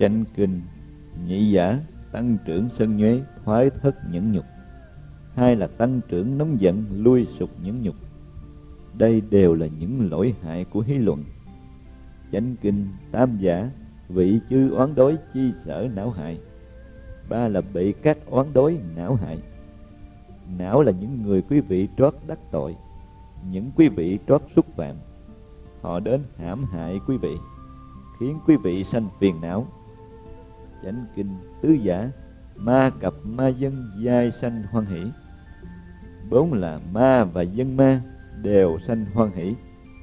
Chánh kinh nhị giả tăng trưởng sân nhuế, thoái thất nhẫn nhục. Hai là tăng trưởng nóng giận, lui sụp nhẫn nhục. Đây đều là những lỗi hại của hí luận. Chánh kinh tam giả vị chư oán đối chi sở não hại. Ba là bị các oán đối não hại. Não là những người quý vị trót đắc tội, những quý vị trót xúc phạm. Họ đến hãm hại quý vị, khiến quý vị sanh phiền não. Chánh kinh tứ giả ma cập ma dân giai sanh hoan hỷ. Bốn là ma và dân ma đều sanh hoan hỷ.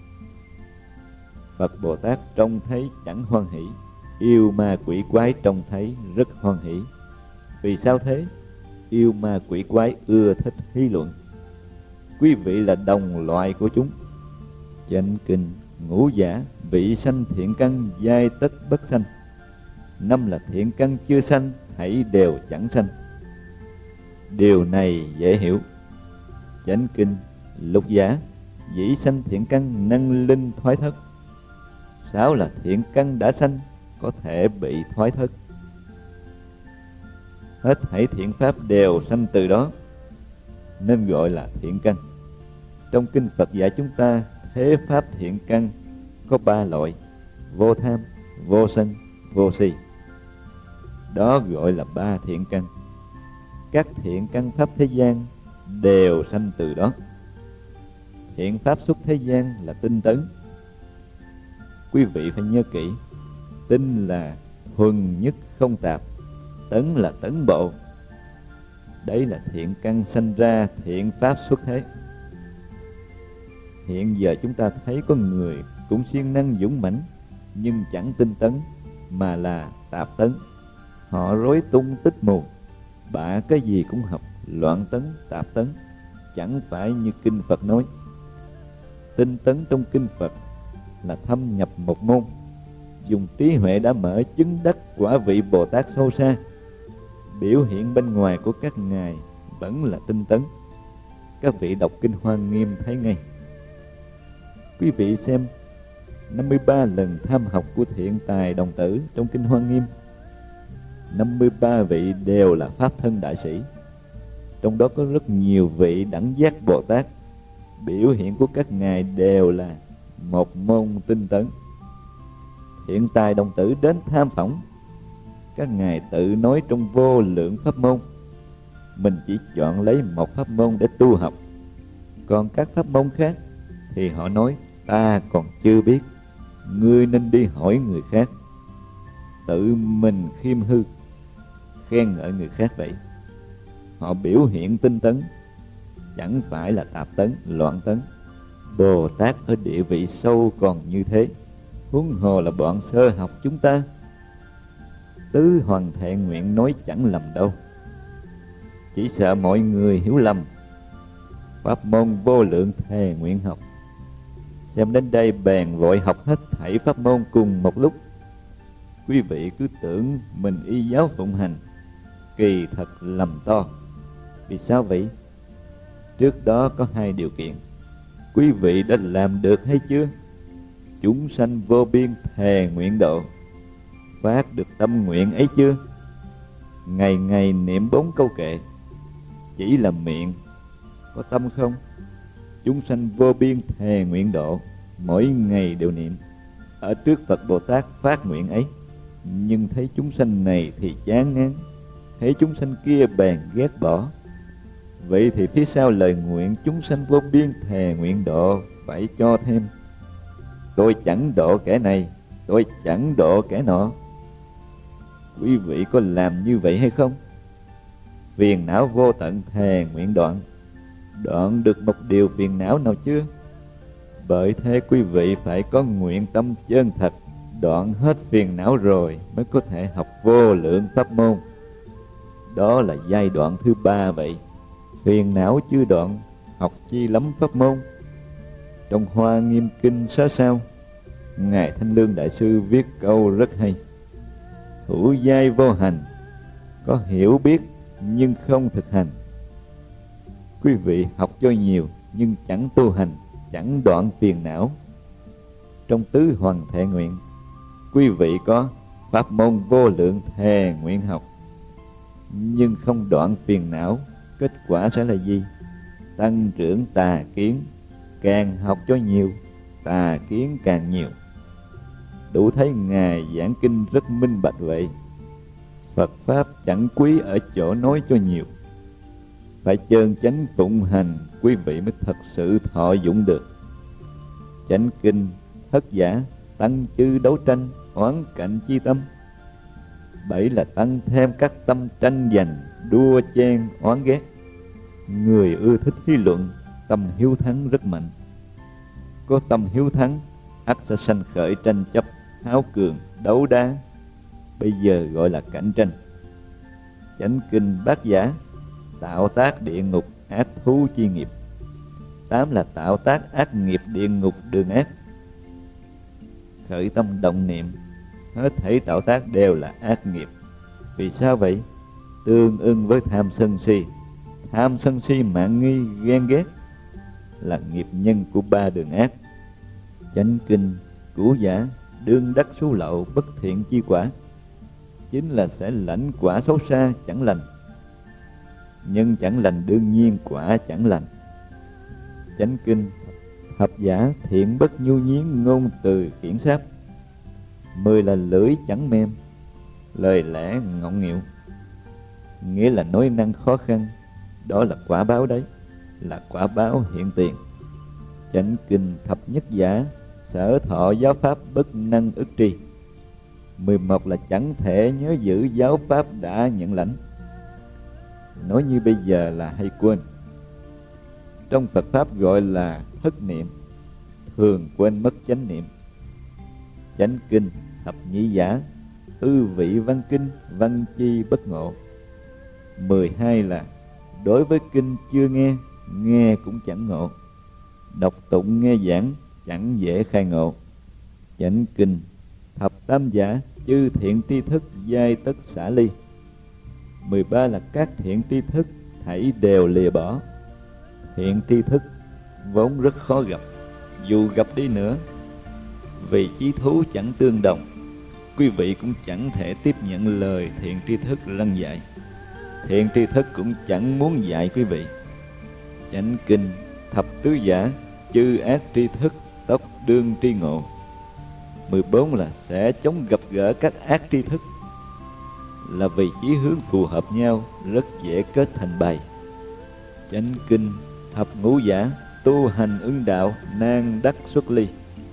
Phật Bồ Tát trông thấy chẳng hoan hỷ, yêu ma quỷ quái trông thấy rất hoan hỷ. Vì sao thế? Yêu ma quỷ quái ưa thích hí luận. Quý vị là đồng loại của chúng. Chánh kinh ngũ giả vị sanh thiện căn giai tất bất sanh. Năm là thiện căn chưa sanh, thảy đều chẳng sanh. Điều này dễ hiểu. Chánh kinh lục giả dĩ sanh thiện căn năng linh thoái thất. Sáu là thiện căn đã sanh, có thể bị thoái thất. Hết thảy thiện pháp đều sanh từ đó, nên gọi là thiện căn. Trong kinh Phật dạy chúng ta thế pháp thiện căn có ba loại: vô tham, vô sân, vô si. Đó gọi là ba thiện căn. Các thiện căn pháp thế gian đều sanh từ đó. Thiện pháp xuất thế gian là tinh tấn. Quý vị phải nhớ kỹ, tinh là thuần nhất không tạp, tấn là tấn bộ. Đấy là thiện căn sanh ra thiện pháp xuất thế. Hiện giờ chúng ta thấy có người cũng siêng năng dũng mãnh, nhưng chẳng tinh tấn mà là tạp tấn. Họ rối tung tích mù, bạ cái gì cũng học, loạn tấn, tạp tấn. Chẳng phải như kinh Phật nói. Tinh tấn trong kinh Phật là thâm nhập một môn, dùng trí huệ đã mở chứng đắc quả vị Bồ Tát sâu xa. Biểu hiện bên ngoài của các ngài vẫn là tinh tấn. Các vị đọc kinh Hoa Nghiêm thấy ngay. Quý vị xem 53 lần tham học của Thiện Tài Đồng Tử trong kinh Hoa Nghiêm. 53 vị đều là Pháp thân đại sĩ. Trong đó có rất nhiều vị đẳng giác Bồ Tát. Biểu hiện của các ngài đều là một môn tinh tấn. Thiện Tài Đồng Tử đến tham phỏng, các ngài tự nói trong vô lượng pháp môn. Mình chỉ chọn lấy một pháp môn để tu học. Còn các pháp môn khác thì họ nói ta còn chưa biết, ngươi nên đi hỏi người khác. Tự mình khiêm hư, khen ngợi người khác vậy. Họ biểu hiện tinh tấn, chẳng phải là tạp tấn, loạn tấn. Bồ Tát ở địa vị sâu còn như thế, huống hồ là bọn sơ học chúng ta. Tứ Hoàng Thệ Nguyện nói chẳng lầm đâu, chỉ sợ mọi người hiểu lầm. Pháp môn vô lượng thề nguyện học. Xem đến đây bèn vội học hết thảy pháp môn cùng một lúc. Quý vị cứ tưởng mình y giáo phụng hành, kỳ thật lầm to. Vì sao vậy? Trước đó có hai điều kiện. Quý vị đã làm được hay chưa? Chúng sanh vô biên thề nguyện độ, phát được tâm nguyện ấy chưa? Ngày ngày niệm 4 câu kệ, chỉ là miệng, có tâm không? Chúng sanh vô biên thề nguyện độ, mỗi ngày đều niệm ở trước Phật Bồ Tát phát nguyện ấy. Nhưng thấy chúng sanh này thì chán ngán, thấy chúng sanh kia bèn ghét bỏ. Vậy thì phía sau lời nguyện chúng sanh vô biên thề nguyện độ phải cho thêm: tôi chẳng độ kẻ này, tôi chẳng độ kẻ nọ. Quý vị có làm như vậy hay không? Phiền não vô tận thề nguyện đoạn, đoạn được một điều phiền não nào chưa? Bởi thế quý vị phải có nguyện tâm chân thật, đoạn hết phiền não rồi mới có thể học vô lượng pháp môn. Đó là giai đoạn thứ 3 vậy. Phiền não chưa đoạn, học chi lắm pháp môn. Trong Hoa Nghiêm Kinh Xá Sao, Ngài Thanh Lương Đại Sư viết câu rất hay: thủ giai vô hành, có hiểu biết nhưng không thực hành. Quý vị học cho nhiều nhưng chẳng tu hành, chẳng đoạn phiền não. Trong Tứ Hoàng Thệ Nguyện, quý vị có pháp môn vô lượng thề nguyện học, nhưng không đoạn phiền não, kết quả sẽ là gì? Tăng trưởng tà kiến, càng học cho nhiều, tà kiến càng nhiều. Đủ thấy Ngài giảng kinh rất minh bạch vậy. Phật Pháp chẳng quý ở chỗ nói cho nhiều, phải chân chánh phụng hành, quý vị mới thật sự thọ dụng được. Chánh kinh, thất giả, tăng chư đấu tranh, oán cạnh chi tâm. 7 là tăng thêm các tâm tranh giành, đua chen, oán ghét. Người ưa thích lý luận, tâm hiếu thắng rất mạnh. Có tâm hiếu thắng, ắt sẽ sanh khởi tranh chấp, háo cường, đấu đá. Bây giờ gọi là cạnh tranh. Chánh kinh bát giả, tạo tác địa ngục, ác thú chi nghiệp. 8 là tạo tác ác nghiệp địa ngục đường ác. Khởi tâm động niệm, hết thảy tạo tác đều là ác nghiệp. Vì sao vậy? Tương ưng với tham sân si. Tham sân si mạn nghi ghen ghét là nghiệp nhân của 3 đường ác. Chánh kinh cũ giả, đương đắc số lậu, bất thiện chi quả. Chính là sẽ lãnh quả xấu xa chẳng lành. Nhân chẳng lành đương nhiên quả chẳng lành. Chánh kinh thập giả, thiện bất nhu nhiến, ngôn từ khiển sáp. 10 là lưỡi chẳng mềm, lời lẽ ngọng nghịu, nghĩa là nói năng khó khăn. Đó là quả báo đấy, là quả báo hiện tiền. Chánh kinh thập nhất giả, sở thọ giáo pháp, bất năng ức tri. 11 là chẳng thể nhớ giữ giáo pháp đã nhận lãnh. Nói như bây giờ là hay quên. Trong Phật Pháp gọi là thất niệm, thường quên mất chánh niệm. Chánh kinh thập nhị giả, ư vị văn kinh, văn chi bất ngộ. 12 là đối với kinh chưa nghe, nghe cũng chẳng ngộ. Đọc tụng nghe giảng, chẳng dễ khai ngộ. Chánh kinh thập tam giả, chư thiện tri thức, giai tất xả ly. 13 là các thiện tri thức, thảy đều lìa bỏ. Thiện tri thức vốn rất khó gặp, dù gặp đi nữa, vì chí thú chẳng tương đồng, quý vị cũng chẳng thể tiếp nhận lời thiện tri thức răng dạy. Thiện tri thức cũng chẳng muốn dạy quý vị. Chánh kinh thập tứ giả, chư ác tri thức, tốc đương tri ngộ. 14 là sẽ chống gặp gỡ các ác tri thức, là vì chí hướng phù hợp nhau, rất dễ kết thành bầy. Chánh kinh thập ngũ giả, tu hành ứng đạo, nan đắc xuất ly.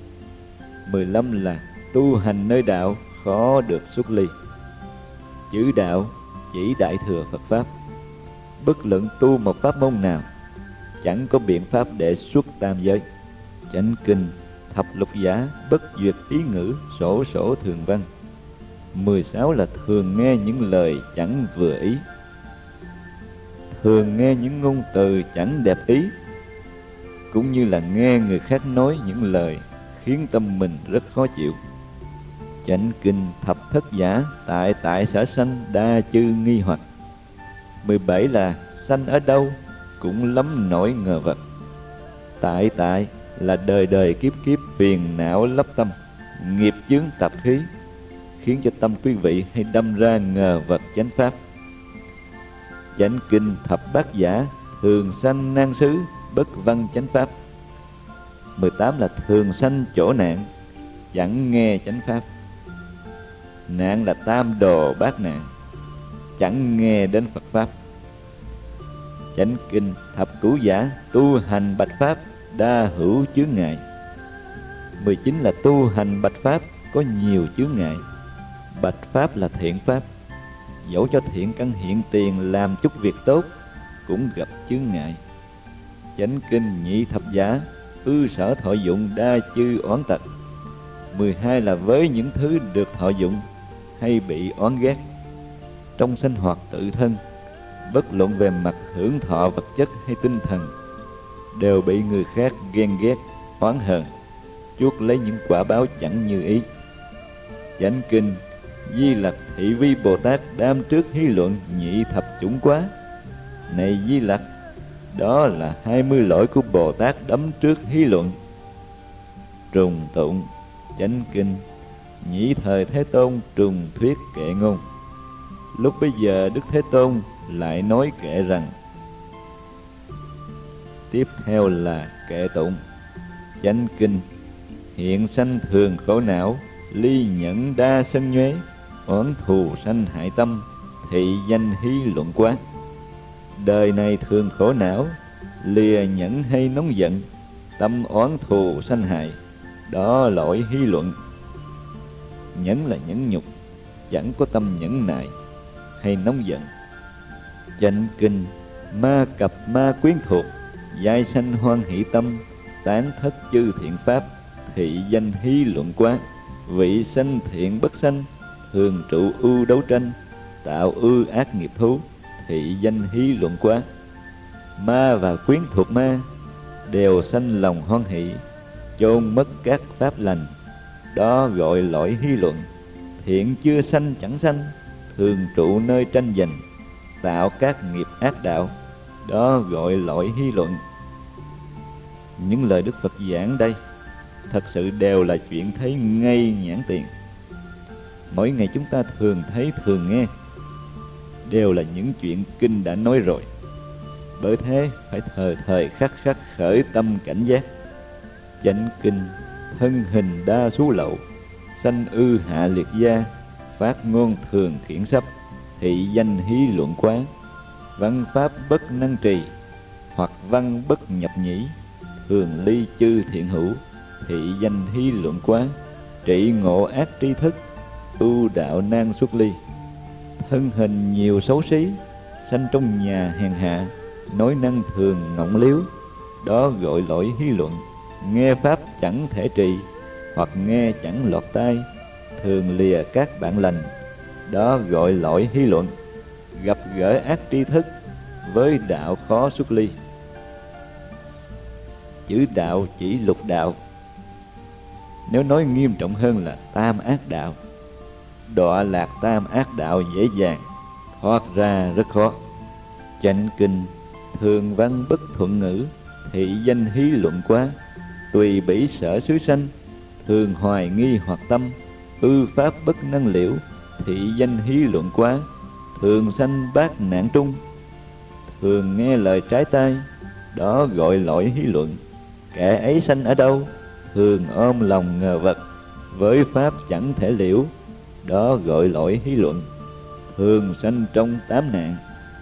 15 là tu hành nơi đạo, khó được xuất ly. Chữ đạo chỉ đại thừa Phật Pháp. Bất luận tu một pháp môn nào, chẳng có biện pháp để xuất tam giới. Chánh kinh thập lục giả, bất duyệt ý ngữ, sổ sổ thường văn. 16 là thường nghe những lời chẳng vừa ý, thường nghe những ngôn từ chẳng đẹp ý, cũng như là nghe người khác nói những lời khiến tâm mình rất khó chịu. Chánh kinh thập thất giả, tại tại sở sanh, đa chư nghi hoặc. 17 là sanh ở đâu cũng lắm nỗi ngờ vật. Tại tại là đời đời kiếp kiếp phiền não lấp tâm, nghiệp chướng tạp khí, khiến cho tâm quý vị hay đâm ra ngờ vật chánh pháp. Chánh kinh thập bát giả, thường sanh nan xứ, bất văn chánh pháp. 18 là thường sanh chỗ nạn, chẳng nghe chánh pháp. Nạn là tam đồ bát nạn, chẳng nghe đến Phật Pháp. Chánh kinh thập cửu giả, tu hành bạch Pháp, đa hữu chướng ngại. 19 là tu hành bạch Pháp, có nhiều chướng ngại. Bạch Pháp là thiện Pháp, dẫu cho thiện căn hiện tiền làm chút việc tốt, cũng gặp chướng ngại. Chánh kinh nhị thập giả, ư sở thọ dụng, đa chư oán tật. 12 là với những thứ được thọ dụng hay bị oán ghét. Trong sinh hoạt tự thân, bất luận về mặt hưởng thọ vật chất hay tinh thần, đều bị người khác ghen ghét, oán hờn, chuốc lấy những quả báo chẳng như ý. Chánh kinh Di Lặc Thị Vi Bồ Tát đam trước hí luận nhị thập chủng quá. Này Di Lặc, đó là 20 lỗi của Bồ Tát đấm trước hí luận. Trùng tụng Chánh kinh nhĩ thời Thế Tôn trùng thuyết kệ ngôn. Lúc bấy giờ Đức Thế Tôn lại nói kệ rằng: tiếp theo là kệ tụng. Chánh kinh: hiện sanh thường khổ não, ly nhẫn đa sân nhuế, oán thù sanh hại tâm, thị danh hí luận quán. Đời này thường khổ não, lìa nhẫn hay nóng giận, tâm oán thù sanh hại, đó lỗi hí luận. Nhẫn là nhẫn nhục, chẳng có tâm nhẫn nại hay nóng giận. Chánh kinh: ma cập ma quyến thuộc, giai sanh hoan hỷ tâm, tán thất chư thiện pháp, thị danh hí luận quán. Vị sanh thiện bất sanh, thường trụ ưu đấu tranh, tạo ư ác nghiệp thú, thị danh hí luận quán. Ma và quyến thuộc ma đều sanh lòng hoan hỷ, chôn mất các pháp lành, đó gọi lỗi hí luận. Thiện chưa sanh chẳng sanh, thường trụ nơi tranh giành, tạo các nghiệp ác đạo, đó gọi lỗi hí luận. Những lời Đức Phật giảng đây thật sự đều là chuyện thấy ngay nhãn tiền. Mỗi ngày chúng ta thường thấy thường nghe, đều là những chuyện kinh đã nói rồi. Bởi thế phải thời thời khắc khắc khởi tâm cảnh giác. Chánh kinh: thân hình đa số lậu, sanh ư hạ liệt gia, phát ngôn thường khiển sắp, thị danh hí luận quán. Văn pháp bất năng trì, hoặc văn bất nhập nhĩ, thường ly chư thiện hữu, thị danh hí luận quán. Trị ngộ ác tri thức, ưu đạo nan xuất ly. Thân hình nhiều xấu xí, sanh trong nhà hèn hạ, nói năng thường ngọng liếu, đó gọi lỗi hí luận. Nghe pháp chẳng thể trì, hoặc nghe chẳng lọt tai, thường lìa các bạn lành, đó gọi lỗi hí luận. Gặp gỡ ác tri thức, với đạo khó xuất ly. Chữ đạo chỉ lục đạo, nếu nói nghiêm trọng hơn là tam ác đạo. Đọa lạc tam ác đạo dễ dàng, thoát ra rất khó. Chánh kinh: thường văn bất thuận ngữ, thị danh hí luận quá. Tùy bỉ sở xứ sanh, thường hoài nghi hoặc tâm, ư pháp bất năng liễu, thị danh hí luận quá. Thường sanh bát nạn trung, thường nghe lời trái tai, đó gọi lỗi hí luận. Kẻ ấy sanh ở đâu, thường ôm lòng ngờ vật, với pháp chẳng thể liễu, đó gọi lỗi hí luận. Thường sanh trong tám nạn.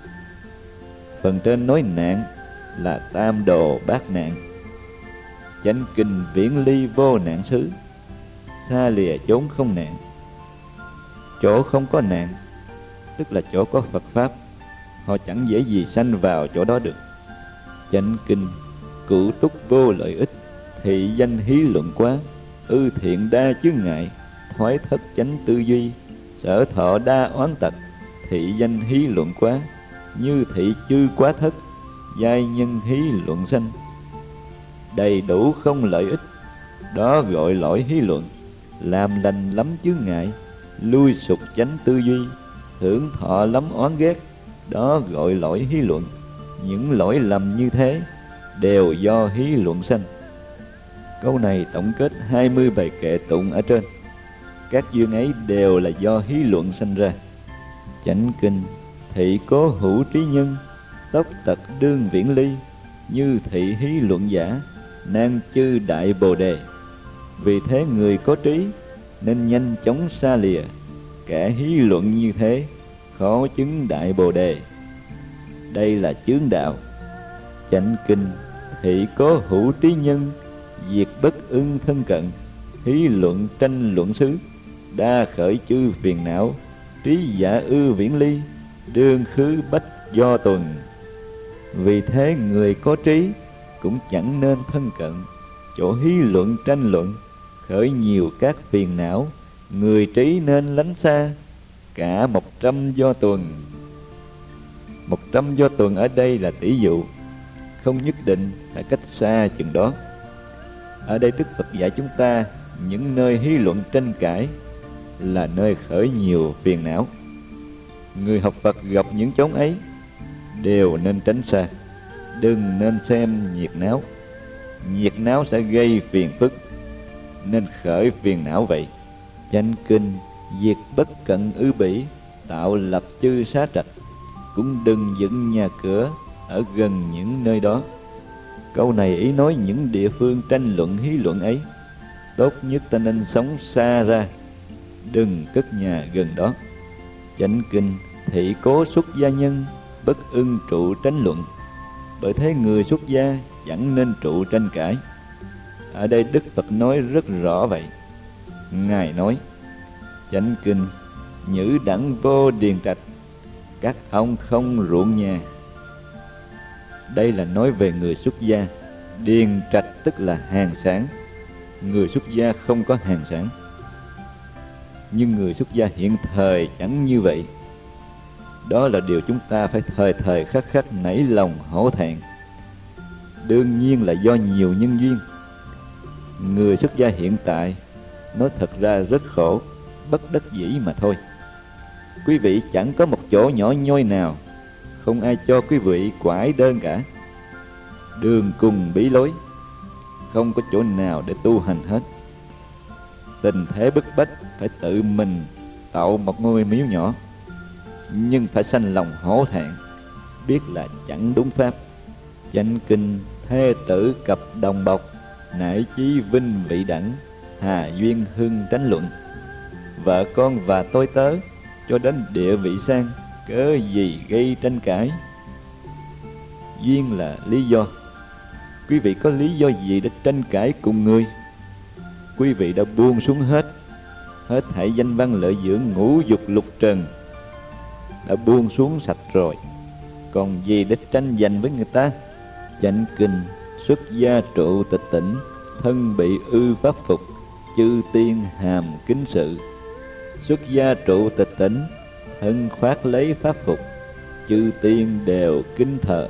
Phần trên nói nạn là tam đồ bát nạn. Chánh kinh: viễn ly vô nạn xứ, xa lìa chốn không nạn. Chỗ không có nạn, tức là chỗ có Phật Pháp, họ chẳng dễ gì sanh vào chỗ đó được. Chánh kinh: cửu túc vô lợi ích, thị danh hí luận quá. Ư thiện đa chướng ngại, thoái thất chánh tư duy, sở thọ đa oán tật, thị danh hí luận quá. Như thị chư quá thất, giai nhân hí luận sanh. Đầy đủ không lợi ích, đó gọi lỗi hí luận. Làm lành lắm chướng ngại, lui sụp chánh tư duy, hưởng thọ lắm oán ghét, đó gọi lỗi hí luận. Những lỗi lầm như thế đều do hí luận sanh. Câu này tổng kết 20 bài kệ tụng ở trên. Các duyên ấy đều là do hí luận sanh ra. Chánh kinh: thị cố hữu trí nhân, tốc tật đương viễn ly, như thị hí luận giả, nan chư đại bồ đề. Vì thế người có trí nên nhanh chóng xa lìa, kẻ hí luận như thế khó chứng đại bồ đề. Đây là chướng đạo. Chánh kinh: thị cố hữu trí nhân, diệt bất ưng thân cận, hí luận tranh luận xứ, đa khởi chư phiền não, trí giả ư viễn ly, đương khứ bách do tuần. Vì thế người có trí cũng chẳng nên thân cận chỗ hí luận tranh luận, khởi nhiều các phiền não. Người trí nên lánh xa cả 100 do tuần. 100 do tuần ở đây là tỷ dụ, không nhất định phải cách xa chừng đó. Ở đây Đức Phật dạy chúng ta những nơi hí luận tranh cãi là nơi khởi nhiều phiền não. Người học Phật gặp những chốn ấy đều nên tránh xa, đừng nên xem nhiệt náo. Nhiệt náo sẽ gây phiền phức, nên khởi phiền não vậy. Chánh kinh diệt bất cận ư bỉ, tạo lập chư xá trạch, cũng đừng dựng nhà cửa ở gần những nơi đó. Câu này ý nói những địa phương tranh luận hí luận ấy, tốt nhất ta nên sống xa ra, đừng cất nhà gần đó. Chánh kinh thị cố xuất gia nhân, bất ưng trụ tranh luận. Bởi thế người xuất gia chẳng nên trụ tranh cãi. Ở đây Đức Phật nói rất rõ vậy. Ngài nói: Chánh kinh nhữ đẳng vô điền trạch, các ông không ruộng nhà. Đây là nói về người xuất gia. Điền trạch tức là hàng sản. Người xuất gia không có hàng sản. Nhưng người xuất gia hiện thời chẳng như vậy. Đó là điều chúng ta phải thời thời khắc khắc nảy lòng hổ thẹn. Đương nhiên là do nhiều nhân duyên. Người xuất gia hiện tại nói thật ra rất khổ, bất đắc dĩ mà thôi. Quý vị chẳng có một chỗ nhỏ nhoi nào, không ai cho quý vị quải đơn cả. Đường cùng bí lối, không có chỗ nào để tu hành hết. Tình thế bức bách, phải tự mình tạo một ngôi miếu nhỏ. Nhưng phải sanh lòng hổ thẹn, biết là chẳng đúng pháp. Chánh kinh thê tử cặp đồng bọc, nải chí vinh vị đẳng, hà duyên hưng tránh luận. Vợ con và tôi tớ, cho đến địa vị sang, cớ gì gây tranh cãi. Duyên là lý do. Quý vị có lý do gì để tranh cãi cùng người? Quý vị đã buông xuống hết thảy danh văn lợi dưỡng ngũ dục lục trần, đã buông xuống sạch rồi, còn gì để tranh giành với người ta? Chánh kinh xuất gia trụ tịch tỉnh, thân bị ư pháp phục, chư tiên hàm kính sự. Xuất gia trụ tịch tỉnh, thân khoác lấy pháp phục, chư tiên đều kính thờ.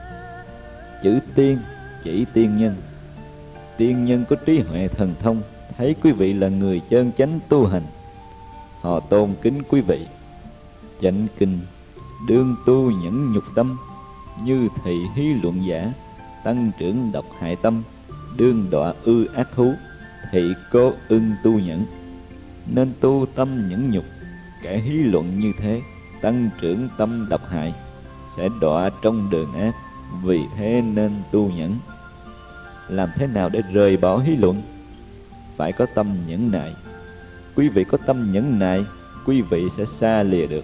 Chữ tiên chỉ tiên nhân. Tiên nhân có trí huệ thần thông, thấy quý vị là người chân chánh tu hành, họ tôn kính quý vị. Chánh kinh đương tu nhẫn nhục tâm, như thị hí luận giả, tăng trưởng độc hại tâm, đương đọa ư ác thú, thị cố ưng tu nhẫn. Nên tu tâm nhẫn nhục. Kẻ hí luận như thế, tăng trưởng tâm độc hại, sẽ đọa trong đường ác. Vì thế nên tu nhẫn. Làm thế nào để rời bỏ hí luận? Phải có tâm nhẫn nại. Quý vị có tâm nhẫn nại, quý vị sẽ xa lìa được.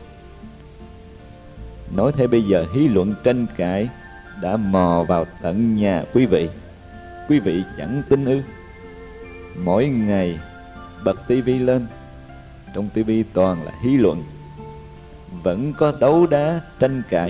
Nói thế bây giờ hí luận tranh cãi đã mò vào tận nhà quý vị chẳng tin ư? Mỗi ngày bật tivi lên, trong tivi toàn là hí luận, vẫn có đấu đá tranh cãi.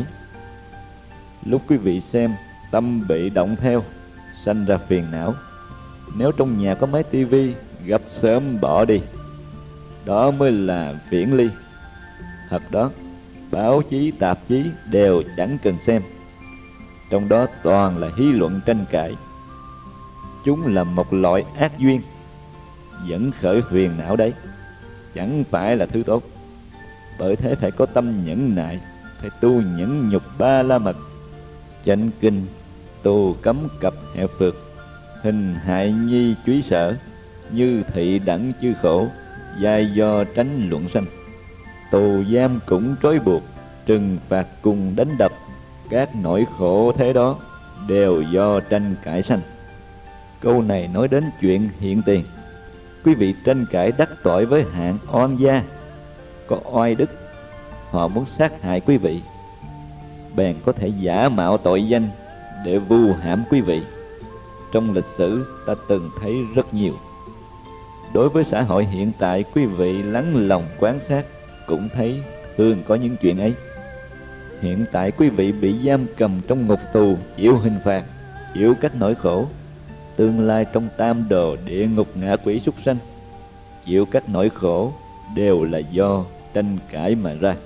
Lúc quý vị xem, tâm bị động theo, sanh ra phiền não. Nếu trong nhà có máy tivi, gặp sớm bỏ đi. Đó mới là viễn ly. Thật đó, báo chí, tạp chí đều chẳng cần xem. Trong đó toàn là hí luận tranh cãi. Chúng là một loại ác duyên, dẫn khởi phiền não đấy, chẳng phải là thứ tốt. Bởi thế phải có tâm nhẫn nại, phải tu nhẫn nhục ba la mật. Chánh kinh tu cấm cập hẹp phược, hình hại nhi chúy sở, như thị đẳng chư khổ, giai do tránh luận sanh. Tù giam cũng trói buộc, trừng phạt cùng đánh đập, các nỗi khổ thế đó đều do tranh cãi sanh. Câu này nói đến chuyện hiện tiền. Quý vị tranh cãi đắc tội với hạng oan gia, có oai đức, họ muốn sát hại quý vị, bèn có thể giả mạo tội danh để vu hãm quý vị. Trong lịch sử ta từng thấy rất nhiều. Đối với xã hội hiện tại, quý vị lắng lòng quan sát cũng thấy thường có những chuyện ấy. Hiện tại quý vị bị giam cầm trong ngục tù, chịu hình phạt, chịu các nỗi khổ. Tương lai trong tam đồ địa ngục ngạ quỷ súc sanh, chịu các nỗi khổ đều là do tranh cãi mà ra.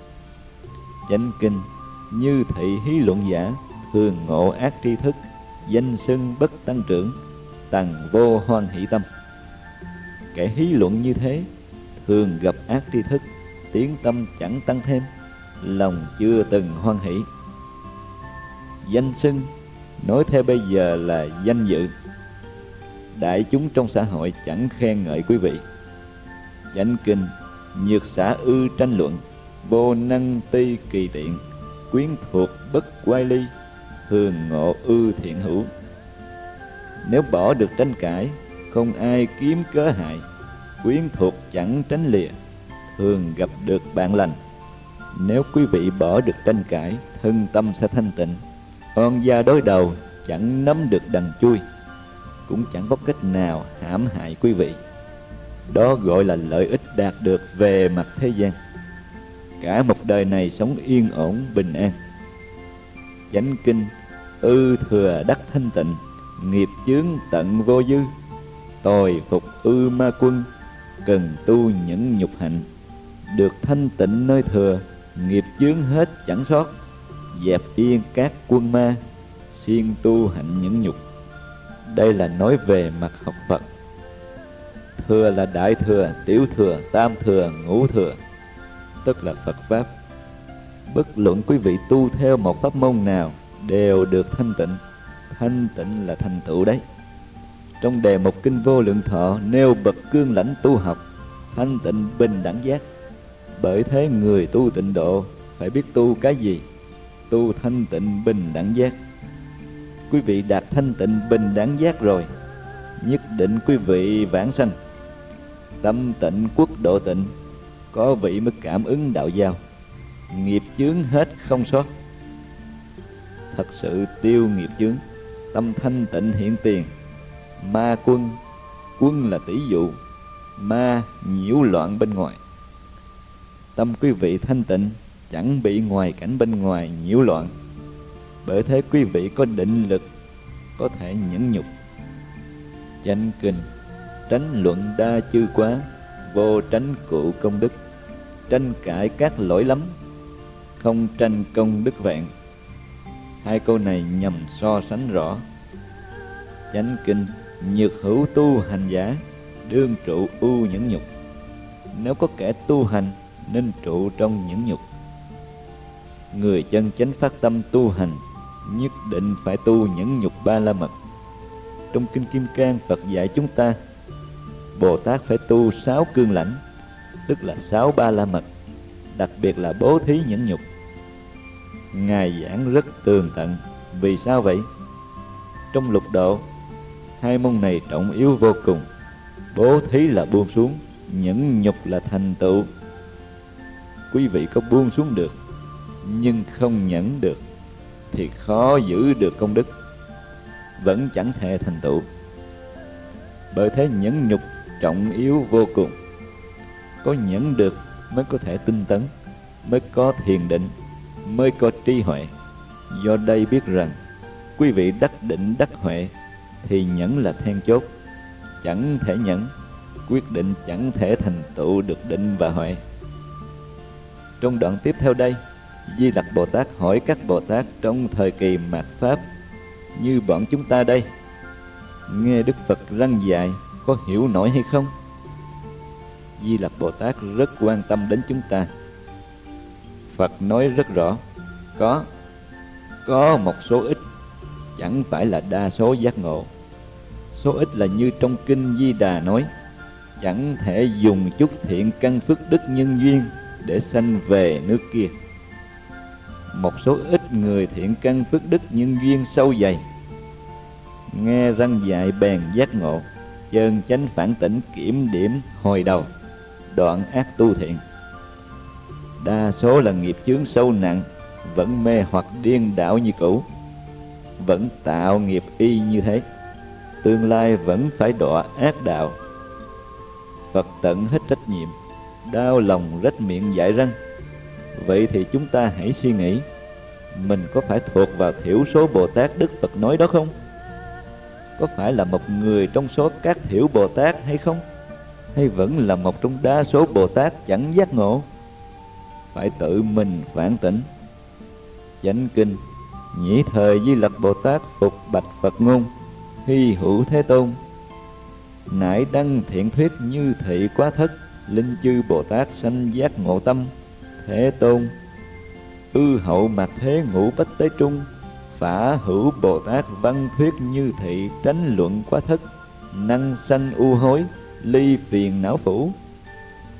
Chánh kinh như thị hí luận giả, thường ngộ ác tri thức, danh xưng bất tăng trưởng, tằng vô hoan hỷ tâm. Kẻ hí luận như thế thường gặp ác tri thức, tiếng tâm chẳng tăng thêm, lòng chưa từng hoan hỷ. Danh xưng nói theo bây giờ là danh dự. Đại chúng trong xã hội chẳng khen ngợi quý vị. Chánh kinh: nhược xả ư tranh luận, vô năng ti kỳ tiện, quyến thuộc bất quay ly, thường ngộ ư thiện hữu. Nếu bỏ được tranh cãi, không ai kiếm cớ hại, quyến thuộc chẳng tránh lìa, thường gặp được bạn lành. Nếu quý vị bỏ được tranh cãi, thân tâm sẽ thanh tịnh, oan gia đối đầu chẳng nắm được đằng chui, cũng chẳng có cách nào hãm hại quý vị. Đó gọi là lợi ích đạt được về mặt thế gian, cả một đời này sống yên ổn bình an. Chánh kinh: ư thừa đắc thanh tịnh, nghiệp chướng tận vô dư, tồi phục ư ma quân, cần tu nhẫn nhục hạnh. Được thanh tịnh nơi thừa, nghiệp chướng hết chẳng sót, dẹp yên các quân ma, siêng tu hạnh nhẫn nhục. Đây là nói về mặt học Phật. Thừa là đại thừa, tiểu thừa, tam thừa, ngũ thừa, tức là Phật Pháp. Bất luận quý vị tu theo một pháp môn nào đều được thanh tịnh. Thanh tịnh là thành tựu đấy. Trong đề mục Kinh Vô Lượng Thọ nêu bậc cương lãnh tu học, thanh tịnh bình đẳng giác. Bởi thế người tu tịnh độ phải biết tu cái gì? Tu thanh tịnh bình đẳng giác. Quý vị đạt thanh tịnh bình đẳng giác rồi, nhất định quý vị vãng sanh. Tâm tịnh quốc độ tịnh, có vị mới cảm ứng đạo giao, nghiệp chướng hết không sót. Thật sự tiêu nghiệp chướng, tâm thanh tịnh hiện tiền. Ma quân, quân là tỷ dụ, ma nhiễu loạn bên ngoài. Tâm quý vị thanh tịnh, chẳng bị ngoài cảnh bên ngoài nhiễu loạn. Bởi thế quý vị có định lực, có thể nhẫn nhục. Chánh kinh: tránh luận đa chư quá, vô tránh cụ công đức, tranh cãi các lỗi lắm, không tranh công đức vẹn. Hai câu này nhằm so sánh rõ. Chánh kinh: nhược hữu tu hành giả, đương trụ ưu nhẫn nhục. Nếu có kẻ tu hành nên trụ trong nhẫn nhục. Người chân chánh phát tâm tu hành nhất định phải tu nhẫn nhục ba la mật. Trong Kinh Kim Cang, Phật dạy chúng ta Bồ Tát phải tu 6 cương lãnh, tức là 6 ba la mật, đặc biệt là bố thí nhẫn nhục. Ngài giảng rất tường tận. Vì sao vậy? Trong lục độ, hai môn này trọng yếu vô cùng. Bố thí là buông xuống, nhẫn nhục là thành tựu. Quý vị có buông xuống được nhưng không nhẫn được thì khó giữ được công đức, vẫn chẳng thể thành tựu. Bởi thế nhẫn nhục trọng yếu vô cùng. Có nhẫn được mới có thể tinh tấn, mới có thiền định, mới có trí huệ. Do đây biết rằng quý vị đắc định đắc huệ thì nhẫn là then chốt. Chẳng thể nhẫn, quyết định chẳng thể thành tựu được định và huệ. Trong đoạn tiếp theo đây, Di Lặc Bồ Tát hỏi các Bồ Tát trong thời kỳ mạt Pháp như bọn chúng ta đây, nghe Đức Phật răn dạy có hiểu nổi hay không? Di Lặc Bồ Tát rất quan tâm đến chúng ta. Phật nói rất rõ, có một số ít, chẳng phải là đa số giác ngộ. Số ít là như trong Kinh Di Đà nói, chẳng thể dùng chút thiện căn phước đức nhân duyên để sanh về nước kia. Một số ít người thiện căn phước đức nhân duyên sâu dày, nghe răn dạy bèn giác ngộ, chân chánh phản tỉnh kiểm điểm hồi đầu, đoạn ác tu thiện. Đa số là nghiệp chướng sâu nặng, vẫn mê hoặc điên đảo như cũ, vẫn tạo nghiệp y như thế, tương lai vẫn phải đọa ác đạo. Phật tận hết trách nhiệm, đau lòng rách miệng dạy răng. Vậy thì chúng ta hãy suy nghĩ, mình có phải thuộc vào thiểu số Bồ Tát Đức Phật nói đó không? Có phải là một người trong số các thiểu Bồ Tát hay không? Hay vẫn là một trong đa số Bồ Tát chẳng giác ngộ? Phải tự mình phản tỉnh. Chánh kinh: nhĩ thời Di Lặc Bồ Tát phục bạch Phật ngôn, hy hữu Thế Tôn, nải đăng thiện thuyết như thị quá thất, linh chư Bồ Tát sanh giác ngộ tâm. Thế Tôn, ư hậu mạt thế ngũ bách tế trung, phả hữu Bồ Tát văn thuyết như thị tránh luận quá thất, năng sanh u hối, ly phiền não phủ.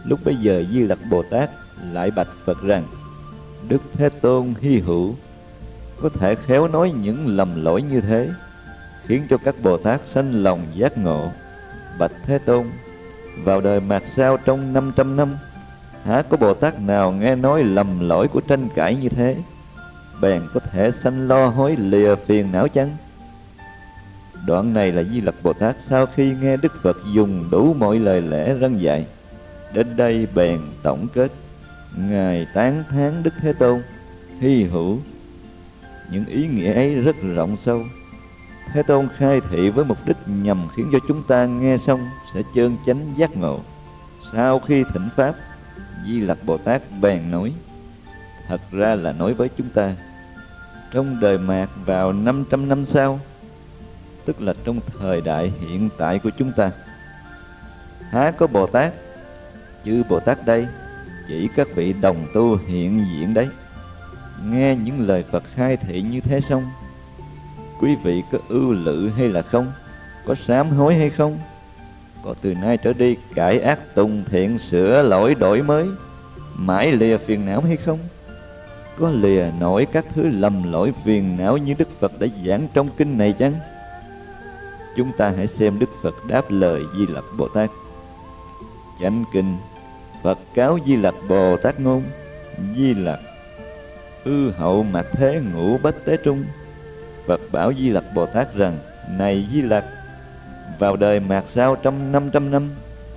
Lúc bấy giờ Di Lặc Bồ Tát lại bạch Phật rằng: Đức Thế Tôn hy hữu, có thể khéo nói những lầm lỗi như thế, khiến cho các Bồ Tát sanh lòng giác ngộ. Bạch Thế Tôn, vào đời mạt sau trong 500 năm, há có Bồ Tát nào nghe nói lầm lỗi của tranh cãi như thế, bèn có thể sanh lo hối lìa phiền não chăng? Đoạn này là Di Lặc Bồ Tát sau khi nghe Đức Phật dùng đủ mọi lời lẽ răn dạy. Đến đây bèn tổng kết: Ngài tán thán Đức Thế Tôn hy hữu. Những ý nghĩa ấy rất rộng sâu. Thế Tôn khai thị với mục đích nhằm khiến cho chúng ta nghe xong sẽ chân chánh giác ngộ. Sau khi thỉnh Pháp, Di Lặc Bồ Tát bèn nói, thật ra là nói với chúng ta, trong đời mạt vào 500 năm sau, tức là trong thời đại hiện tại của chúng ta, há có Bồ Tát, chư Bồ Tát đây chỉ các vị đồng tu hiện diện đấy. Nghe những lời Phật khai thị như thế xong, quý vị có ưu lự hay là không? Có sám hối hay không? Có từ nay trở đi cải ác tùng thiện, sửa lỗi đổi mới, mãi lìa phiền não hay không? Có lìa nổi các thứ lầm lỗi phiền não như Đức Phật đã giảng trong kinh này chăng? Chúng ta hãy xem Đức Phật đáp lời Di Lặc Bồ Tát. Chánh kinh, Phật cáo Di Lặc Bồ Tát ngôn: Di Lặc, ư hậu mạt thế ngũ bất tế trung. Phật bảo Di Lặc Bồ Tát rằng: Này Di Lặc, vào đời mạt sau trong 500 năm.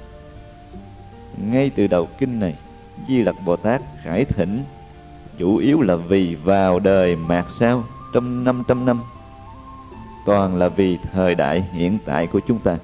Ngay từ đầu kinh này, Di Lặc Bồ Tát khải thỉnh chủ yếu là vì vào đời mạt sau trong 500 năm, toàn là vì thời đại hiện tại của chúng ta.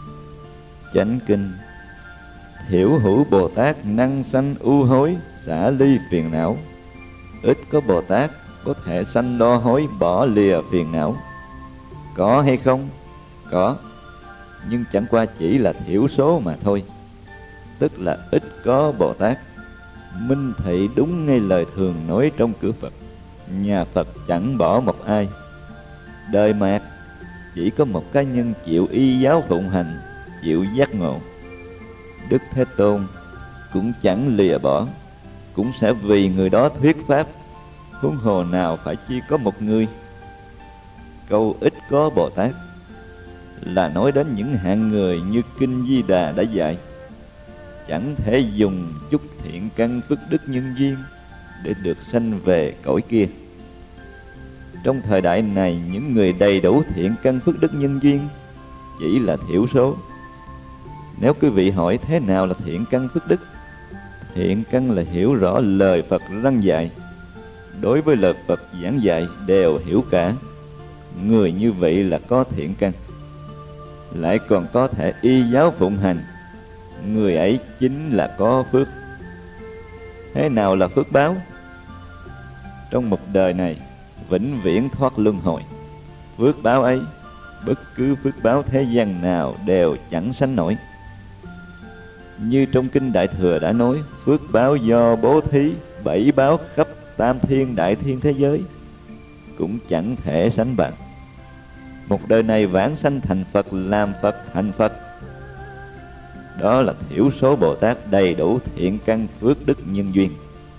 Chánh kinh, thiểu hữu Bồ Tát năng sanh ưu hối, xả ly phiền não. Ít có Bồ Tát có thể sanh lo hối, bỏ lìa phiền não. Có hay không? Có, nhưng chẳng qua chỉ là thiểu số mà thôi. Tức là ít có Bồ Tát. Minh thị đúng ngay lời thường nói trong cửa Phật: nhà Phật chẳng bỏ một ai. Đời mạt chỉ có một cá nhân chịu y giáo phụng hành, chịu giác ngộ. Đức Thế Tôn cũng chẳng lìa bỏ, cũng sẽ vì người đó thuyết pháp. Huống hồ nào phải chỉ có một người. Câu ít có Bồ Tát là nói đến những hạng người như Kinh Di Đà đã dạy, chẳng thể dùng chút thiện căn phước đức nhân duyên để được sanh về cõi kia. Trong thời đại này, những người đầy đủ thiện căn phước đức nhân duyên chỉ là thiểu số. Nếu quý vị hỏi thế nào là thiện căn phước đức, thiện căn là hiểu rõ lời Phật răn dạy, đối với lời Phật giảng dạy đều hiểu cả. Người như vậy là có thiện căn, lại còn có thể y giáo phụng hành, người ấy chính là có phước. Thế nào là phước báo? Trong một đời này vĩnh viễn thoát luân hồi, phước báo ấy bất cứ phước báo thế gian nào đều chẳng sánh nổi. Như trong Kinh Đại Thừa đã nói, phước báo do bố thí 7 báo khắp tam thiên đại thiên thế giới cũng chẳng thể sánh bằng. Một đời này vãng sanh thành Phật, làm Phật thành Phật, đó là thiểu số Bồ Tát đầy đủ thiện căn phước đức nhân duyên.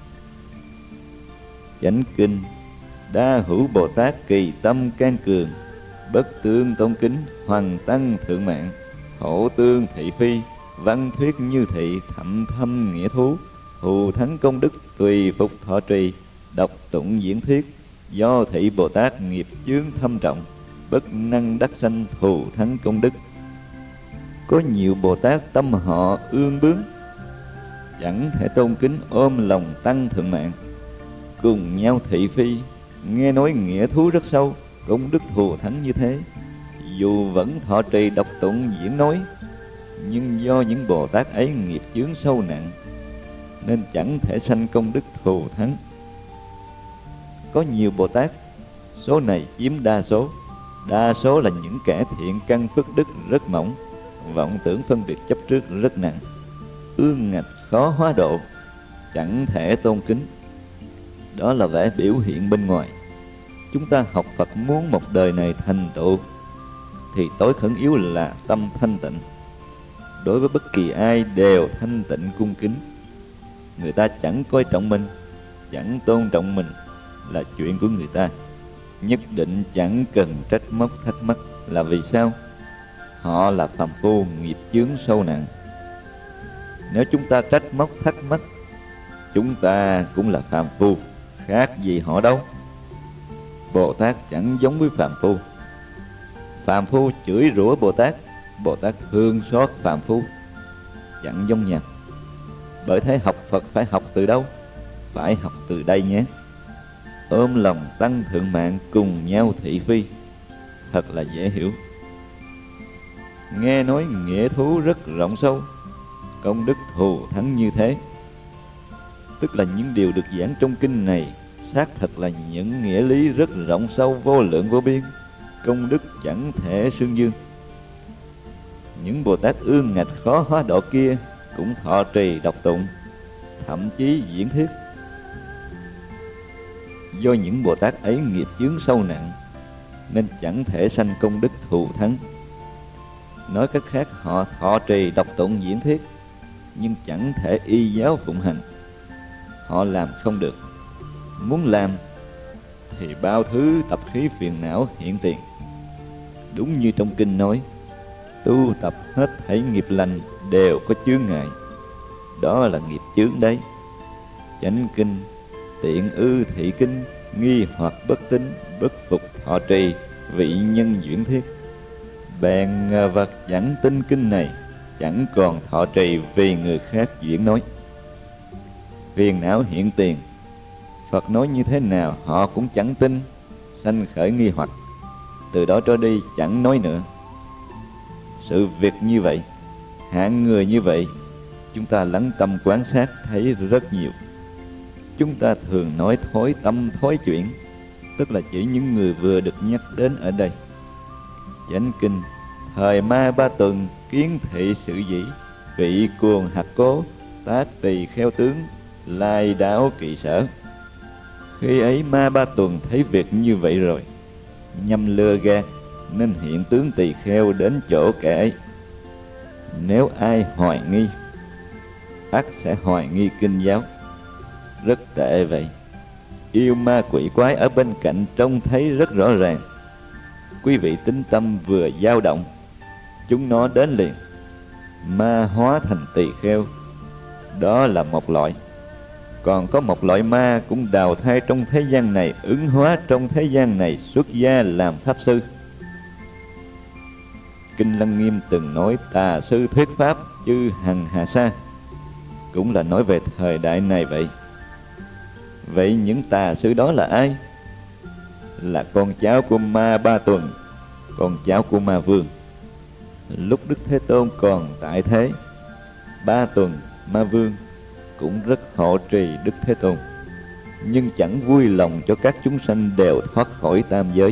Chánh kinh, đa hữu Bồ Tát kỳ tâm can cường, bất tương tôn kính, hoằng tăng thượng mạng, hổ tương thị phi, văn thuyết như thị, thậm thâm nghĩa thú, hù thắng công đức, tùy phục thọ trì, đọc tụng diễn thuyết, do thị Bồ Tát nghiệp chướng thâm trọng, bất năng đắc sanh thù thắng công đức. Có nhiều Bồ Tát tâm họ ương bướng, chẳng thể tôn kính ôm lòng tăng thượng mạng, cùng nhau thị phi, nghe nói nghĩa thú rất sâu, công đức thù thắng như thế. Dù vẫn thọ trì đọc tụng diễn nói, nhưng do những Bồ Tát ấy nghiệp chướng sâu nặng, nên chẳng thể sanh công đức thù thắng. Có nhiều Bồ Tát, số này chiếm đa số là những kẻ thiện căn phước đức rất mỏng, vọng tưởng phân biệt chấp trước rất nặng, ương ngạch khó hóa độ, chẳng thể tôn kính. Đó là vẻ biểu hiện bên ngoài. Chúng ta học Phật muốn một đời này thành tựu thì tối khẩn yếu là tâm thanh tịnh. đối với bất kỳ ai đều thanh tịnh cung kính. Người ta chẳng coi trọng mình, chẳng tôn trọng mình là chuyện của người ta. Nhất định chẳng cần trách móc thắc mắc là vì sao? Họ là phàm phu nghiệp chướng sâu nặng. Nếu chúng ta trách móc thắc mắc, chúng ta cũng là phàm phu, khác gì họ đâu. Bồ Tát chẳng giống với phàm phu. Phàm phu chửi rủa Bồ Tát, Bồ Tát thương xót phàm phu, chẳng giống nhau. Bởi thế học Phật phải học từ đâu? Phải học từ đây nhé. Ôm lòng tăng thượng mạng cùng nhau thị phi, thật là dễ hiểu. Nghe nói nghĩa thú rất rộng sâu, công đức thù thắng như thế. Tức là những điều được giảng trong kinh này xác thật là những nghĩa lý rất rộng sâu, vô lượng vô biên, công đức chẳng thể xương dương. Những Bồ Tát ương ngạch khó hóa độ kia cũng thọ trì đọc tụng, thậm chí diễn thuyết. Do những Bồ Tát ấy nghiệp chướng sâu nặng nên chẳng thể sanh công đức thù thắng. Nói cách khác, họ thọ trì đọc tụng diễn thuyết nhưng chẳng thể y giáo phụng hành. Họ làm không được. Muốn làm thì bao thứ tập khí phiền não hiện tiền. Đúng như trong kinh nói, tu tập hết thảy nghiệp lành đều có chướng ngại. Đó là nghiệp chướng đấy. Chánh kinh, tiện ư thị kinh, nghi hoặc bất tín, bất phục thọ trì, vị nhân diễn thuyết. Bèn vật chẳng tin kinh này, chẳng còn thọ trì vì người khác diễn nói. Phiền não hiện tiền, Phật nói như thế nào họ cũng chẳng tin, sanh khởi nghi hoặc, từ đó trở đi chẳng nói nữa. Sự việc như vậy, hạng người như vậy, chúng ta lắng tâm quan sát thấy rất nhiều. Chúng ta thường nói thối tâm thối chuyển, tức là chỉ những người vừa được nhắc đến ở đây. Chánh kinh, thời Ma Ba Tuần kiến thị sự dĩ, vị cuồng hạt cố, tác tỳ kheo tướng, lai đáo kỵ sở. Khi ấy Ma Ba Tuần thấy việc như vậy rồi, nhằm lừa gạt nên hiện tướng tỳ kheo đến chỗ kẻ ấy. Nếu ai hoài nghi, ắt sẽ hoài nghi kinh giáo. Rất tệ vậy. Yêu ma quỷ quái ở bên cạnh trông thấy rất rõ ràng. Quý vị tính tâm vừa dao động, chúng nó đến liền, ma hóa thành tỳ kheo. Đó là một loại. Còn có một loại ma cũng đào thai trong thế gian này, ứng hóa trong thế gian này, xuất gia làm pháp sư. Kinh Lăng Nghiêm từng nói tà sư thuyết pháp chư hằng hà sa, cũng là nói về thời đại này vậy. Vậy những tà sư đó là ai? Là con cháu của Ma Ba Tuần, con cháu của Ma Vương. Lúc Đức Thế Tôn còn tại thế, Ba Tuần, Ma Vương cũng rất hộ trì Đức Thế Tôn, nhưng chẳng vui lòng cho các chúng sanh đều thoát khỏi tam giới.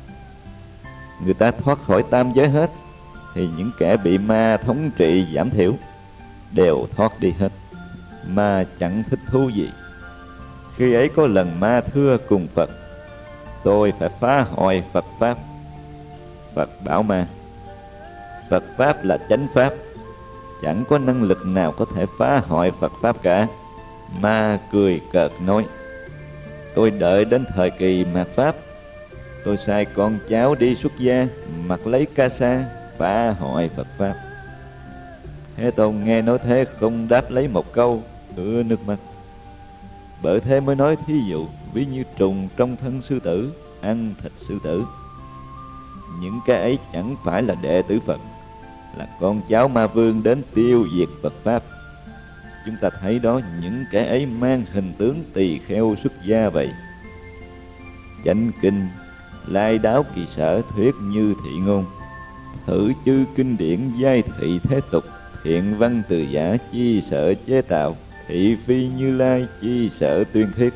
Người ta thoát khỏi tam giới hết, thì những kẻ bị ma thống trị giảm thiểu đều thoát đi hết. Ma chẳng thích thú gì. Khi ấy có lần ma thưa cùng Phật, tôi phải phá hoại Phật Pháp. Phật bảo ma, Phật Pháp là chánh Pháp, chẳng có năng lực nào có thể phá hoại Phật Pháp cả. Ma cười cợt nói, tôi đợi đến thời kỳ mạt Pháp, tôi sai con cháu đi xuất gia, mặc lấy ca sa, phá hoại Phật Pháp. Thế Tôn nghe nói thế không đáp lấy một câu, ứa nước mắt. Bởi thế mới nói thí dụ, ví như trùng trong thân sư tử, ăn thịt sư tử. Những cái ấy chẳng phải là đệ tử Phật, là con cháu Ma Vương đến tiêu diệt Phật Pháp. Chúng ta thấy đó, những kẻ ấy mang hình tướng tỳ kheo xuất gia vậy. Chánh kinh, lai đáo kỳ sở thuyết như thị ngôn, thử chư kinh điển giai thị thế tục, thiện văn từ giả chi sợ chế tạo, thị phi Như Lai chi sợ tuyên thuyết.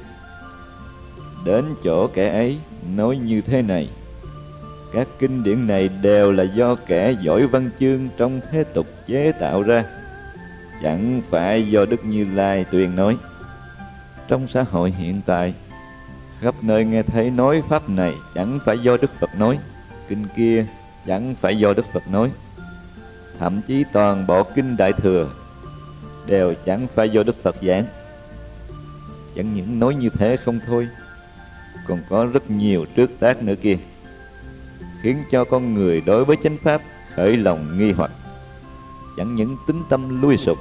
Đến chỗ kẻ ấy nói như thế này, các kinh điển này đều là do kẻ giỏi văn chương trong thế tục chế tạo ra, chẳng phải do Đức Như Lai tuyên nói. Trong xã hội hiện tại, khắp nơi nghe thấy nói pháp này chẳng phải do Đức Phật nói, kinh kia chẳng phải do Đức Phật nói. thậm chí toàn bộ kinh Đại Thừa đều chẳng phải do Đức Phật giảng. Chẳng những nói như thế không thôi, còn có rất nhiều trước tác nữa kia, khiến cho con người đối với chánh pháp khởi lòng nghi hoặc. Chẳng những tín tâm lui sụp,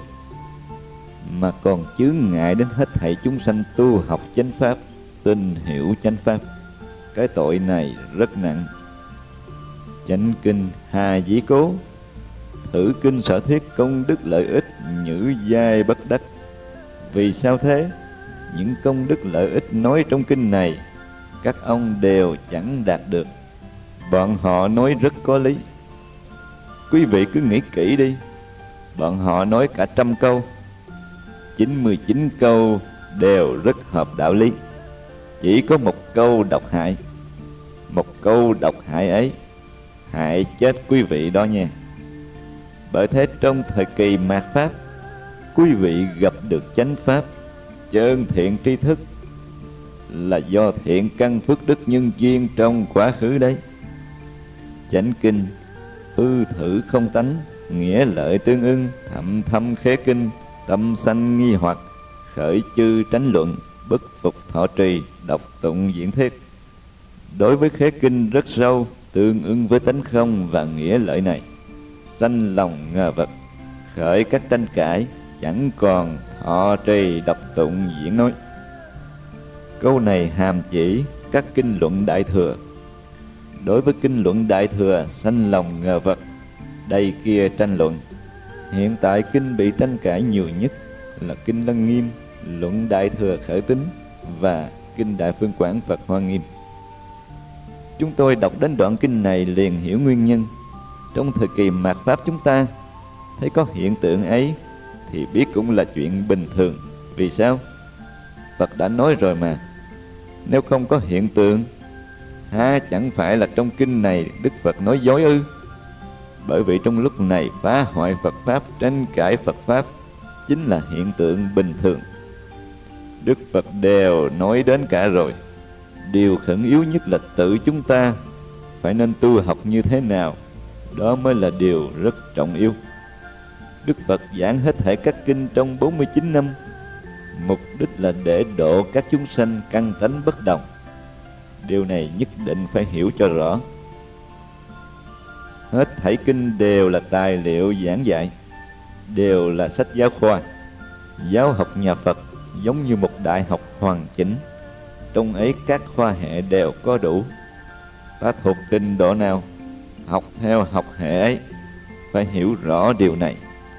mà còn chướng ngại đến hết thảy chúng sanh tu học chánh pháp, tin hiểu chánh pháp. Cái tội này rất nặng. Chánh kinh Hà Dĩ Cố, thử kinh sở thuyết công đức lợi ích, nhữ giai bất đắc. Vì sao thế? Những công đức lợi ích nói trong kinh này, các ông đều chẳng đạt được. Bọn họ nói rất có lý. Quý vị cứ nghĩ kỹ đi. Bọn họ nói cả 100 câu, 99 câu đều rất hợp đạo lý. Chỉ có một câu độc hại. Một câu độc hại ấy hại chết quý vị đó nha. Bởi thế trong thời kỳ mạt Pháp, quý vị gặp được chánh Pháp, chân thiện tri thức, là do thiện căn phước đức nhân duyên trong quá khứ đấy. Chánh kinh hư thử không tánh, nghĩa lợi tương ưng, thậm thâm khế kinh, tâm sanh nghi hoặc, khởi chư tránh luận, bất phục thọ trì, đọc tụng diễn thuyết. Đối với khế kinh rất sâu, tương ưng với tánh không và nghĩa lợi này, sanh lòng ngờ vực, khởi các tranh cãi, chẳng còn thọ trì đọc tụng diễn nói. Câu này hàm chỉ các kinh luận Đại Thừa. Đối với kinh luận Đại Thừa sanh lòng ngờ vực, đây kia tranh luận. Hiện tại kinh bị tranh cãi nhiều nhất là kinh Lăng Nghiêm, luận Đại Thừa Khởi Tín và kinh Đại Phương Quảng Phật Hoa Nghiêm. Chúng tôi đọc đến đoạn kinh này liền hiểu nguyên nhân. Trong thời kỳ mạt Pháp chúng ta thấy có hiện tượng ấy thì biết cũng là chuyện bình thường. Vì sao? Phật đã nói rồi mà. Nếu không có hiện tượng, chẳng phải là trong kinh này Đức Phật nói dối ư? Bởi vì trong lúc này phá hoại Phật Pháp, tranh cãi Phật Pháp chính là hiện tượng bình thường. Đức Phật đều nói đến cả rồi. Điều khẩn yếu nhất là tự chúng ta phải nên tu học như thế nào. Đó mới là điều rất trọng yếu. Đức Phật giảng hết thảy các kinh trong 49 năm, mục đích là để độ các chúng sanh căn tánh bất đồng. Điều này nhất định phải hiểu cho rõ. Hết thảy kinh đều là tài liệu giảng dạy, đều là sách giáo khoa. Giáo học nhà Phật giống như một đại học hoàn chỉnh. Trong ấy các khoa hệ đều có đủ. Ta thuộc trình độ nào, học theo học hệ ấy. Phải hiểu rõ điều này.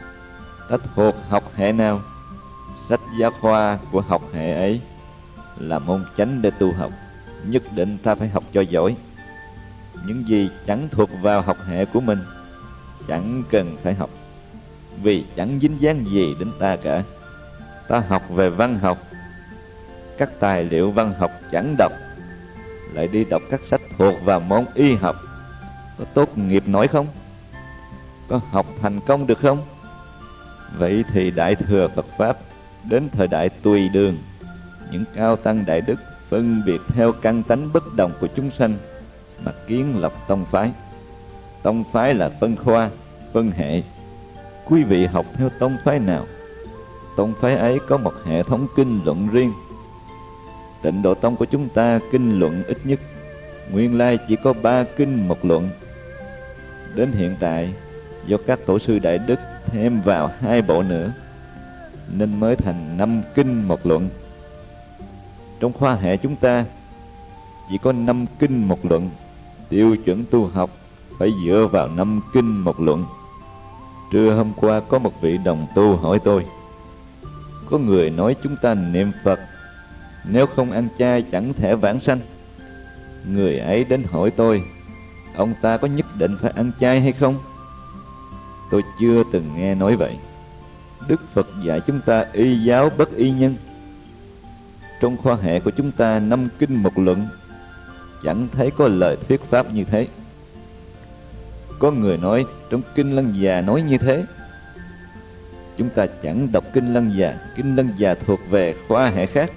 Ta thuộc học hệ nào, sách giáo khoa của học hệ ấy là môn chánh để tu học. Nhất định ta phải học cho giỏi. Những gì chẳng thuộc vào học hệ của mình chẳng cần phải học, vì chẳng dính dáng gì đến ta cả. Ta học về văn học, các tài liệu văn học chẳng đọc, lại đi đọc các sách thuộc vào môn y học, có tốt nghiệp nổi không? Có học thành công được không? Vậy thì Đại Thừa Phật Pháp đến thời đại Tùy Đường, những cao tăng đại đức phân biệt theo căn tánh bất đồng của chúng sanh mà kiến lập tông phái. Tông phái là phân khoa, phân hệ. Quý vị học theo tông phái nào, tông phái ấy có một hệ thống kinh luận riêng. Tịnh Độ Tông của chúng ta kinh luận ít nhất, nguyên lai chỉ có 3 kinh một luận. Đến hiện tại, do các tổ sư đại đức thêm vào 2 bộ nữa, nên mới thành 5 kinh một luận. Trong khoa hệ chúng ta chỉ có 5 kinh một luận. Tiêu chuẩn tu học phải dựa vào 5 kinh một luận. Trưa hôm qua có một vị đồng tu hỏi tôi, có người nói chúng ta niệm Phật nếu không ăn chay chẳng thể vãng sanh. Người ấy đến hỏi tôi, ông ta có nhất định phải ăn chay hay không? Tôi chưa từng nghe nói vậy. Đức Phật dạy chúng ta y giáo bất y nhân. Trong khoa hệ của chúng ta 5 kinh một luận, chẳng thấy có lời thuyết pháp như thế. Có người nói trong kinh Lăng Già nói như thế. Chúng ta chẳng đọc kinh Lăng Già. Kinh Lăng Già thuộc về khoa hệ khác,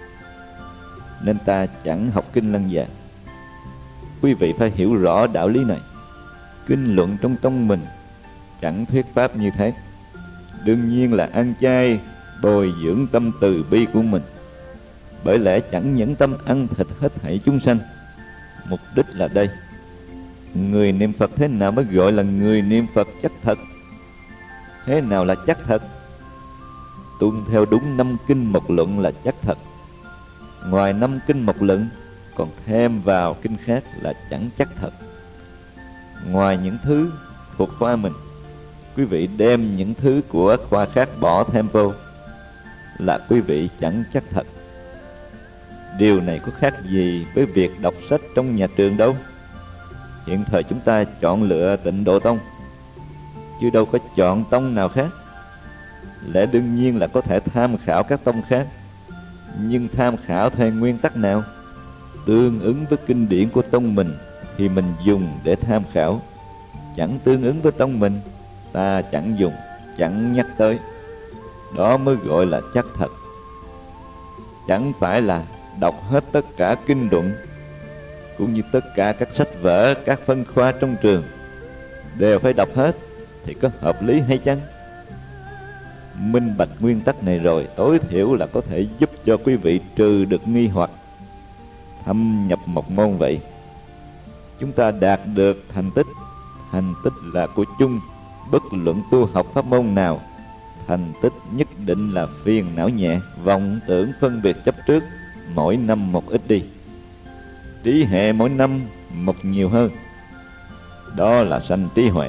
nên ta chẳng học kinh Lăng Già. Quý vị phải hiểu rõ đạo lý này. Kinh luận trong tông mình chẳng thuyết pháp như thế. Đương nhiên là ăn chay bồi dưỡng tâm từ bi của mình. Bởi lẽ chẳng nhẫn tâm ăn thịt hết thảy chúng sanh. Mục đích là đây. Người niệm Phật thế nào mới gọi là người niệm Phật chắc thật? Thế nào là chắc thật? Tuân theo đúng 5 kinh mộc luận là chắc thật. Ngoài 5 kinh mộc luận, còn thêm vào kinh khác là chẳng chắc thật. Ngoài những thứ thuộc khoa mình, quý vị đem những thứ của khoa khác bỏ thêm vô, là quý vị chẳng chắc thật. Điều này có khác gì với việc đọc sách trong nhà trường đâu. Hiện thời chúng ta chọn lựa Tịnh Độ Tông, chứ đâu có chọn tông nào khác. Lẽ đương nhiên là có thể tham khảo các tông khác, nhưng tham khảo theo nguyên tắc nào? Tương ứng với kinh điển của tông mình thì mình dùng để tham khảo. Chẳng tương ứng với tông mình, ta chẳng dùng, chẳng nhắc tới. Đó mới gọi là chắc thật. Chẳng phải là đọc hết tất cả kinh luận, cũng như tất cả các sách vở, các phân khoa trong trường đều phải đọc hết, thì có hợp lý hay chăng? Minh bạch nguyên tắc này rồi, tối thiểu là có thể giúp cho quý vị trừ được nghi hoặc. Thâm nhập một môn vậy, chúng ta đạt được thành tích. Thành tích là của chung, bất luận tu học pháp môn nào. Thành tích nhất định là phiền não nhẹ, vọng tưởng phân biệt chấp trước, mỗi năm một ít đi. Trí hệ mỗi năm một nhiều hơn. Đó là sanh trí huệ.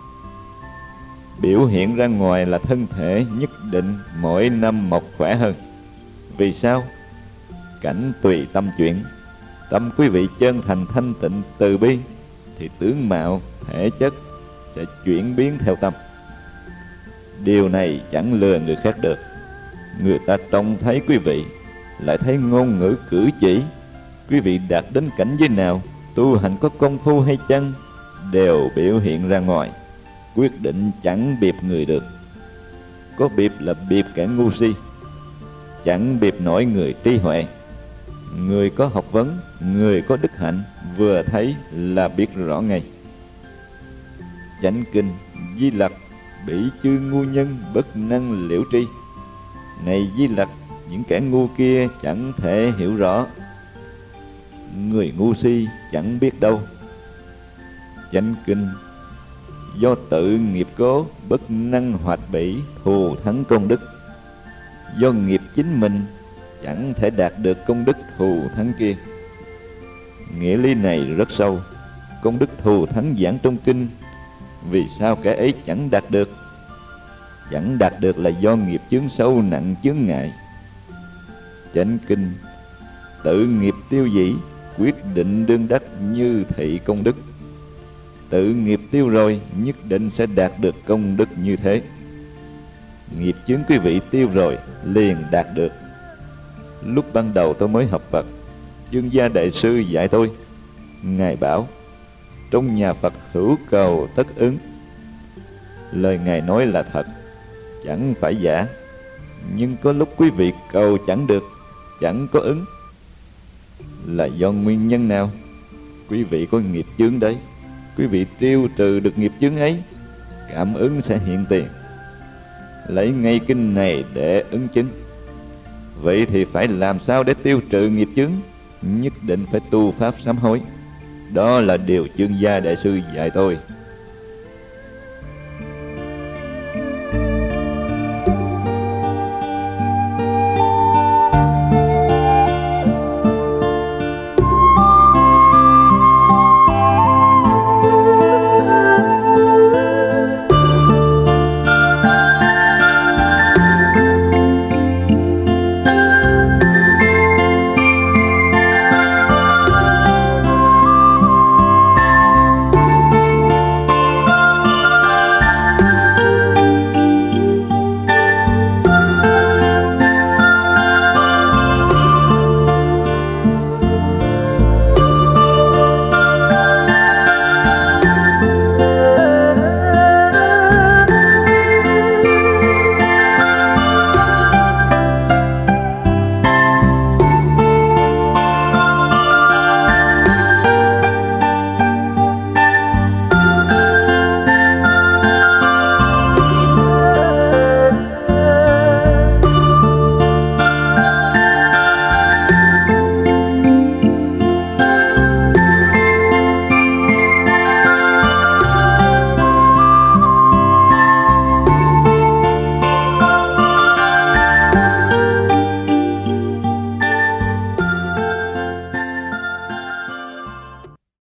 Biểu hiện ra ngoài là thân thể nhất định mỗi năm một khỏe hơn. Vì sao? Cảnh tùy tâm chuyển. Tâm quý vị chân thành thanh tịnh từ bi, thì tướng mạo, thể chất sẽ chuyển biến theo tâm. Điều này chẳng lừa người khác được. Người ta trông thấy quý vị, lại thấy ngôn ngữ cử chỉ, quý vị đạt đến cảnh giới nào, tu hành có công phu hay chăng, đều biểu hiện ra ngoài. Quyết định chẳng biệp người được. Có biệp là biệp kẻ ngu si, chẳng biệp nổi người trí huệ. Người có học vấn, người có đức hạnh, vừa thấy là biết rõ ngay. Chánh kinh Di Lặc: bỉ chư ngu nhân bất năng liễu tri. Này Di Lặc, những kẻ ngu kia chẳng thể hiểu rõ, người ngu si chẳng biết đâu. Chánh kinh: do tự nghiệp cố bất năng hoạt bỉ thù thắng công đức. Do nghiệp chính mình chẳng thể đạt được công đức thù thắng kia. Nghĩa lý này rất sâu. Công đức thù thắng giảng trong kinh, vì sao kẻ ấy chẳng đạt được? Chẳng đạt được là do nghiệp chướng sâu nặng chướng ngại. Chánh kinh: tự nghiệp tiêu dĩ, quyết định đương đắc như thị công đức. Tự nghiệp tiêu rồi, nhất định sẽ đạt được công đức như thế. Nghiệp chướng quý vị tiêu rồi, liền đạt được. Lúc ban đầu tôi mới học Phật, Chương Gia Đại Sư dạy tôi. Ngài bảo, trong nhà Phật hữu cầu tất ứng. Lời Ngài nói là thật, chẳng phải giả. Nhưng có lúc quý vị cầu chẳng được, chẳng có ứng. Là do nguyên nhân nào? Quý vị có nghiệp chướng đấy. Quý vị tiêu trừ được nghiệp chướng ấy, cảm ứng sẽ hiện tiền. Lấy ngay kinh này để ứng chứng. Vậy thì phải làm sao để tiêu trừ nghiệp chướng? Nhất định phải tu pháp sám hối. Đó là điều Chương Gia Đại Sư dạy tôi.